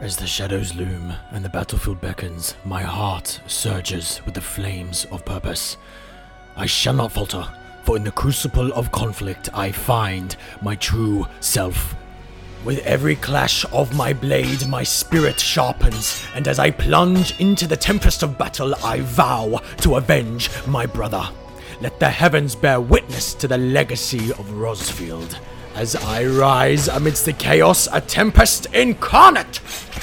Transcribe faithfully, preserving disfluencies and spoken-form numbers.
As the shadows loom and the battlefield beckons, my heart surges with the flames of purpose. I shall not falter, for in the crucible of conflict I find my true self. With every clash of my blade, my spirit sharpens, and as I plunge into the tempest of battle, I vow to avenge my brother. Let the heavens bear witness to the legacy of Rosfield, as I rise amidst the chaos, a tempest incarnate!